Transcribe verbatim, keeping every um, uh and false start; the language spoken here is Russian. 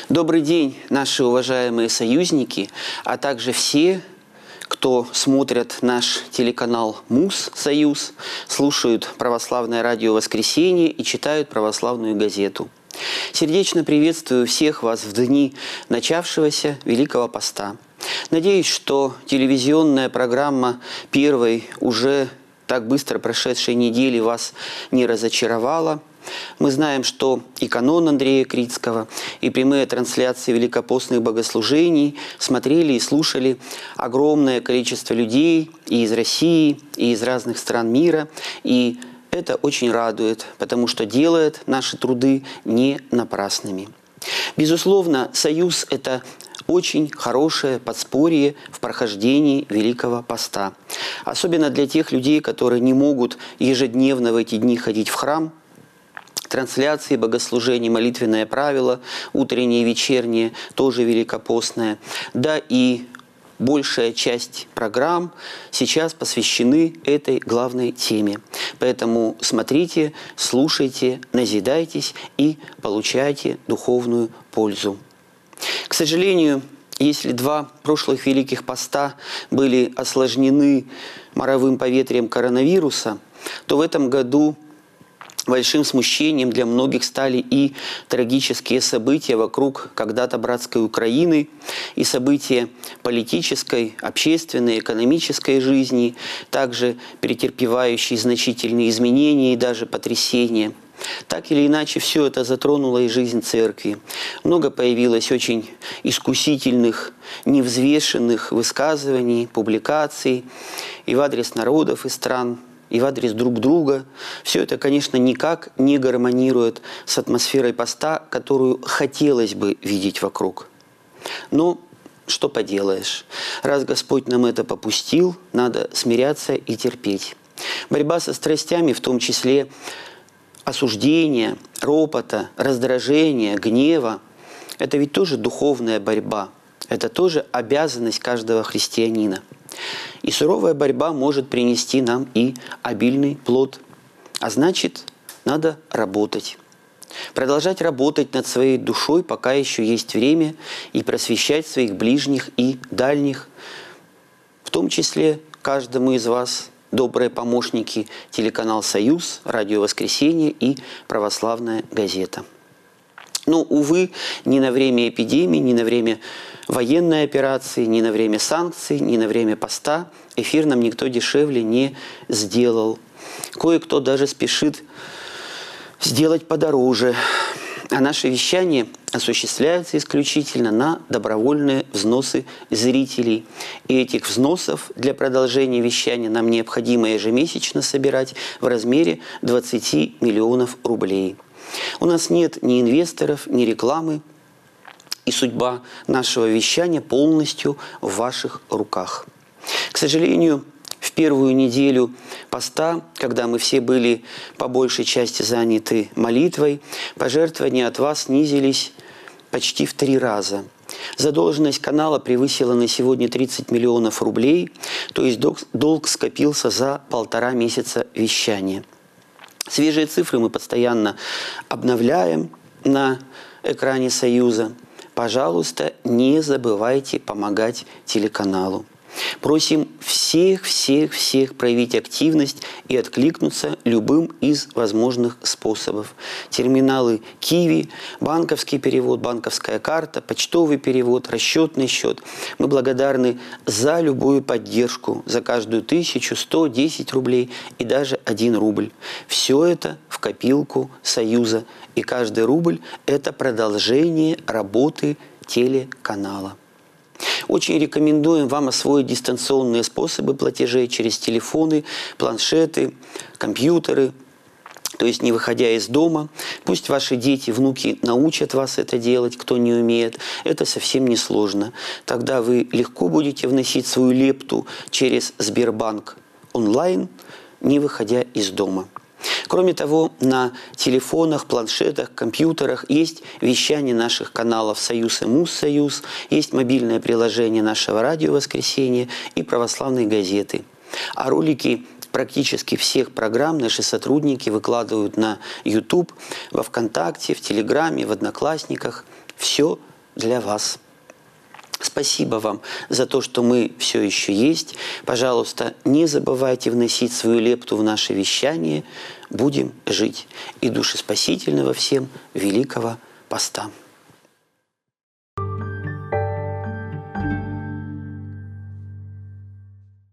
Добрый день, наши уважаемые союзники, а также все, кто смотрят наш телеканал МУС «Союз», слушают православное радио «Воскресенье» и читают православную газету. Сердечно приветствую всех вас в дни начавшегося Великого Поста. Надеюсь, что телевизионная программа первой уже так быстро прошедшей недели вас не разочаровала. Мы знаем, что и канон Андрея Критского, и прямые трансляции великопостных богослужений смотрели и слушали огромное количество людей и из России, и из разных стран мира. И это очень радует, потому что делает наши труды не напрасными. Безусловно, союз – это очень хорошее подспорье в прохождении Великого Поста. Особенно для тех людей, которые не могут ежедневно в эти дни ходить в храм. Трансляции, богослужения, молитвенное правило, утреннее и вечернее, тоже великопостное. Да и большая часть программ сейчас посвящены этой главной теме. Поэтому смотрите, слушайте, назидайтесь и получайте духовную пользу. К сожалению, если два прошлых Великих Поста были осложнены моровым поветрием коронавируса, то в этом году большим смущением для многих стали и трагические события вокруг когда-то братской Украины, и события политической, общественной, экономической жизни, также претерпевающие значительные изменения и даже потрясения. Так или иначе, все это затронуло и жизнь церкви. Много появилось очень искусительных, невзвешенных высказываний, публикаций и в адрес народов и стран, и в адрес друг друга. Все это, конечно, никак не гармонирует с атмосферой поста, которую хотелось бы видеть вокруг. Но что поделаешь? Раз Господь нам это попустил, надо смиряться и терпеть. Борьба со страстями, в том числе осуждения, ропота, раздражения, гнева, это ведь тоже духовная борьба. Это тоже обязанность каждого христианина. И суровая борьба может принести нам и обильный плод. А значит, надо работать. Продолжать работать над своей душой, пока еще есть время, и просвещать своих ближних и дальних. В том числе каждому из вас, добрые помощники, телеканал «Союз», радио «Воскресенье» и православная газета. Но, увы, ни на время эпидемии, ни на время военной операции, ни на время санкций, ни на время поста эфир нам никто дешевле не сделал. Кое-кто даже спешит сделать подороже. А наше вещание осуществляется исключительно на добровольные взносы зрителей. И этих взносов для продолжения вещания нам необходимо ежемесячно собирать в размере двадцати миллионов рублей. У нас нет ни инвесторов, ни рекламы, и судьба нашего вещания полностью в ваших руках. К сожалению, в первую неделю поста, когда мы все были по большей части заняты молитвой, пожертвования от вас снизились почти в три раза. Задолженность канала превысила на сегодня тридцать миллионов рублей, то есть долг, долг скопился за полтора месяца вещания. Свежие цифры мы постоянно обновляем на экране «Союза». Пожалуйста, не забывайте помогать телеканалу. Просим всех-всех-всех проявить активность и откликнуться любым из возможных способов. Терминалы Киви, банковский перевод, банковская карта, почтовый перевод, расчетный счет. Мы благодарны за любую поддержку, за каждую тысячу, сто, десять рублей и даже один рубль. Все это в копилку Союза. И каждый рубль – это продолжение работы телеканала. Очень рекомендуем вам освоить дистанционные способы платежей через телефоны, планшеты, компьютеры, то есть не выходя из дома. Пусть ваши дети, внуки научат вас это делать, кто не умеет. Это совсем не сложно. Тогда вы легко будете вносить свою лепту через Сбербанк онлайн, не выходя из дома. Кроме того, на телефонах, планшетах, компьютерах есть вещание наших каналов «Союз» и МУС «Союз», есть мобильное приложение нашего радио «Воскресенье» и православной газеты. А ролики практически всех программ наши сотрудники выкладывают на YouTube, во ВКонтакте, в Телеграме, в Одноклассниках. Все для вас. Спасибо вам за то, что мы все еще есть. Пожалуйста, не забывайте вносить свою лепту в наше вещание. Будем жить. И душеспасительного всем великого поста.